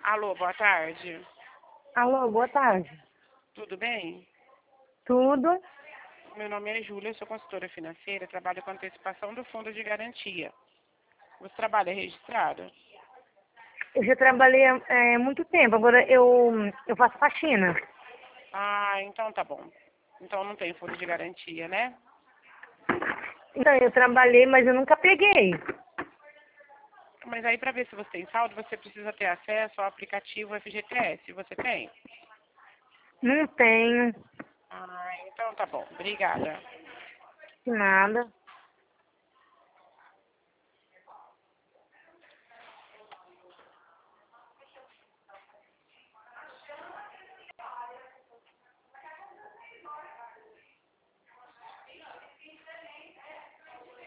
Alô, boa tarde. Alô, boa tarde. Tudo bem? Tudo? Meu nome é Júlia, eu sou consultora financeira, trabalho com antecipação do fundo de garantia. Você trabalha registrado? Eu já trabalhei há muito tempo, agora eu faço faxina. Ah, então tá bom. Então não tem fundo de garantia, né? Então, eu trabalhei, mas eu nunca peguei. Mas aí para ver se você tem saldo, você precisa ter acesso ao aplicativo FGTS. Você tem? Não tenho Ah, então tá bom. Obrigada. nada.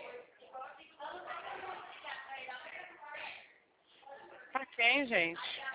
Pra quem, gente?